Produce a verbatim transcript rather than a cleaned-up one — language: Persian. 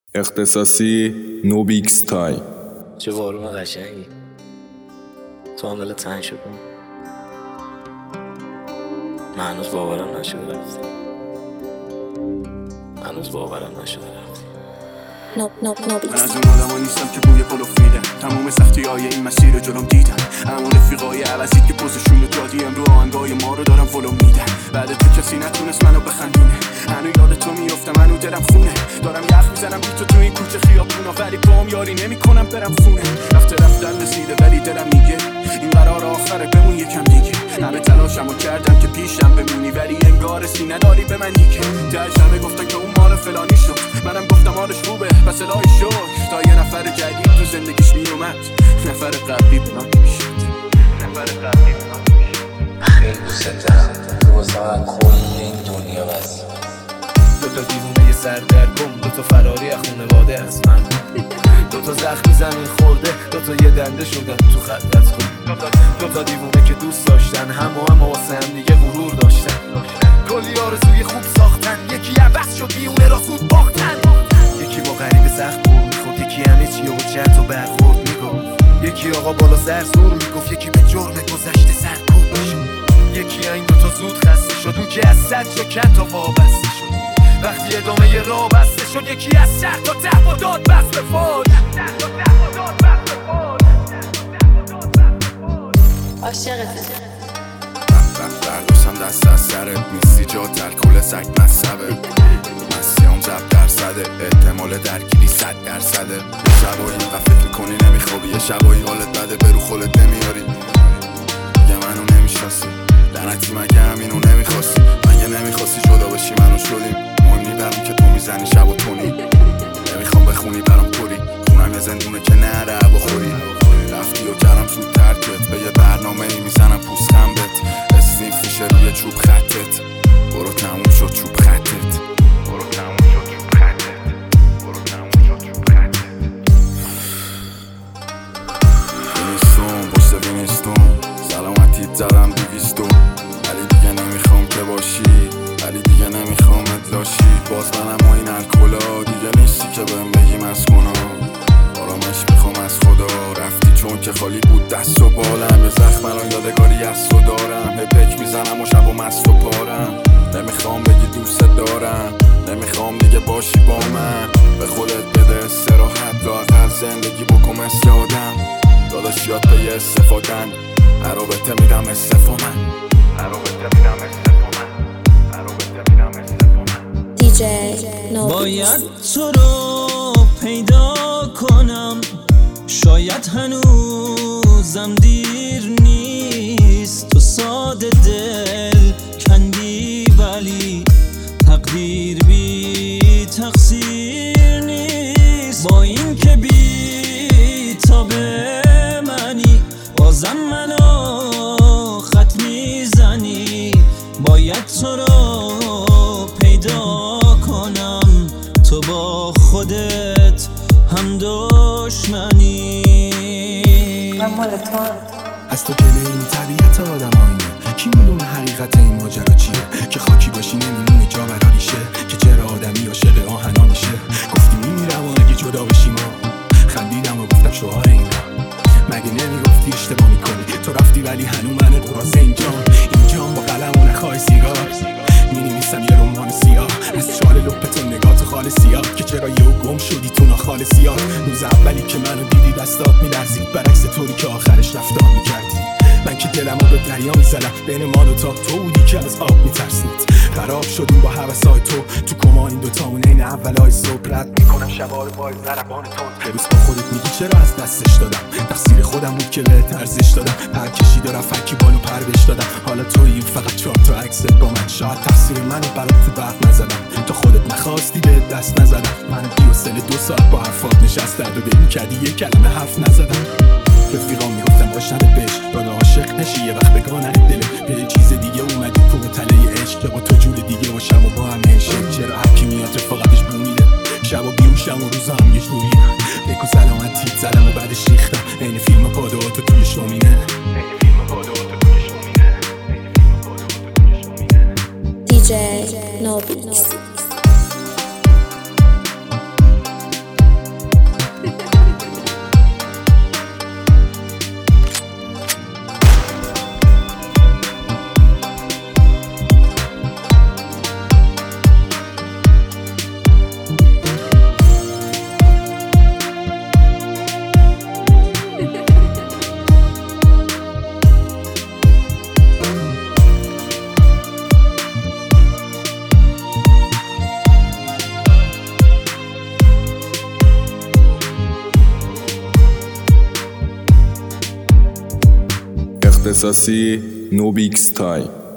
اختصاصی نوبیکس تای. چه بارون قشنگی تو عامل تنگ شدم. من هنوز باورم نشده رفتی. هنوز باورم نشده رفتی. نوب نوب نوبیکس. من از اون آدم ها نیستم که بوی پلو میدن. تمام سختی های این مسیر رو جلوم دیدن. همون رفیقای عوضید که پوزشون رو دادی امرو آهنگای ما رو دارم فلو میدن. بعد تو کسی نتونست منو بخندونه. هنو یاد تو میافتم، هنو دلم خونه. دارم یخ میزنم بی تو تو این کوچه خیابونا، ولی پام یاری نمیکنم برم خونه. رفته رفتن رسیده ولی دلم میگه این قرار آخره، بمون یکم دیگه. همه تلاشمو کردم که پیشم بمونی، ولی انگار سینه نداری به من دیگه. تاش همه گفتن که اون مال فلانی شد، منم گفتم حالش خوبه پس الهی شکر. تا یه نفر جدید تو زندگیش میومد، نفر قبلی بنا نمیشد. نفر قبلی بنا نمیشد. خیلی دوست دارم تو واسه من کل این دنیا بس. دو تا دیوونه سردرگم، دو تا فراری از خونواده از من، دو تا زخمی زمین خورده، دو تا یه دنده شدن تو خلوت کن. دو تا دیوونه که دوست داشتن هم و هم واسه هم دیگه غرور داشتن. کلی آرزوی خوب ساختن، یکی عوض شد میونه را زود باختن. یکی با غریب سخت بور میخورد، یکی همه چی و چند تا برخورد میگفت. یکی آقا بالا سر زور میگفت، یکی به جرم گذشته سرکوب میشد. یکی این دو تا زود خسته شد، اون که از صد جا کن تا وابسته شد. وقتی ادامه ی راه بسته شد، یکی از شهر تا ته با داد بست به فاد. عاشقته برداشتم دست از سرت، میستی جا تلکل سگ مصبه. مسیام زب درصده، احتمال درگیری صد درصده. یه شبایی اینقدر فکر میکنی نمیخوابی، یه شبایی حالت بده برو خودت نمیاری. یه منو نمیشناسی لعنتی، مگه همینو نمیخواستی؟ مگه نمیخواستی جدا بشی منو شدیم؟ مهم نی برام که تو میزنی شب و تونی. نمیخوام بخونی برام پوری، خونم یه زندونه که نره بخوری. رفتی و کردم زود ترکت، به یه برنامه ای میزنم پوست خمبت. اسنیف میشه روی چوب خطت، برو تموم شد چوب خطت. برو تموم شد چوب خطت. برو تموم شد چوب خطت. وینستون پشت وینستون، سلامتیت زدم دویستون. ولی دیگه نمیخوام که باشی، ولی دیگه نمیخوام ادلاشی. باز منم و این الکلا دیگه نیستی که بهم بگی مسکونا. آرامش میخوام از خدا، رفتی چون که خالی بود دست و بالم. یه زخم الان یادگاری از تو دارم، هپک میزنم و شب و مست و پارم. نمیخوام بگی دوست دارم، نمیخوام دیگه باشی با من. به خودت بده استراحت، لااقل زندگی بکن مثل آدم. داداش یاد به یه استفادن، عرابته میدم استفا من. عرابته میدم استفا من. عرابته میدم استفا من. دی جی نوبیکس. باید تو رو پیدا کنم، شاید هنوزم دیر نیست. تو ساده دل کندی ولی تقدیر بی تقصیر نیست. با این که بی تاب منی، بازم منو خط میزنی. باید تو رو پیدا کنم، تو با خودت هم دشمنی. من مال تو از تو جلوی این طبیعت آدم آینه، کی میدونه حقیقت این ماجرا چیه؟ که خاکی باشی نمیمونی جا برا ریشه، که چرا آدمی عاشق آهنا میشه. گفتی میمیرم و اگه جدا بشیم ما، خندیدم و گفتم شوهر اینا. مگه نمیگفتی اشتباه میکنی؟ تو رفتی ولی هنو من قراز اینجام. اینجام با قلم و نخواه سیگار مینویسم یه رمان سیاه. از چال لپتون نگاه تو خال سیاه، که چرا یهو گم شدی تو ناخال سیاه. روز اولی که منو دیدی دستات میلرزید، برعکس طوری که آخرش رفتار میکردی. من که دلمو به دریا میزدم، بین ما دوتا تو بودی که از آب میترسید. خراب شدیم با حوثای تو، تو کما این دوتامون این اولای صبح رد میکنم شبا رو با ضربان تند. هر روز با خودت میگی چرا از دستش دادم، تقصیر خودم بود که به ارزش دادم. پر کشید و رفت کی بالو پر بش دادم. حالا تویی فقط چهار تا عکست با من، شاید تقصیر منو برات تو برق نزدم. تو خودت نخواستی به دست نزدم. من بی و سل دو ساعت با حرفات نشست درد و دل میکردی یه کلمه حرف نزدم. رفیقام میگفتم باش نده بش، دادا عاشق نشی یه وقت بگانه دله. به چیز دیگه اومدی تو تله عشق، که با تو جور دیگه باشم و با هم نشه. چرا هرکی میاد رفاقتش بومیده، شب و بیوشم و روزا هم یه جوریه. بگو سلامتیت زدم و بعدش ریختم، این فیلم پادواتو توی شومینه. این فیلم پادواتو توی شومینه. این فیلم پادواتو توی شومینه. دی جی نوبیکس. اختصاصی نوبیکس تای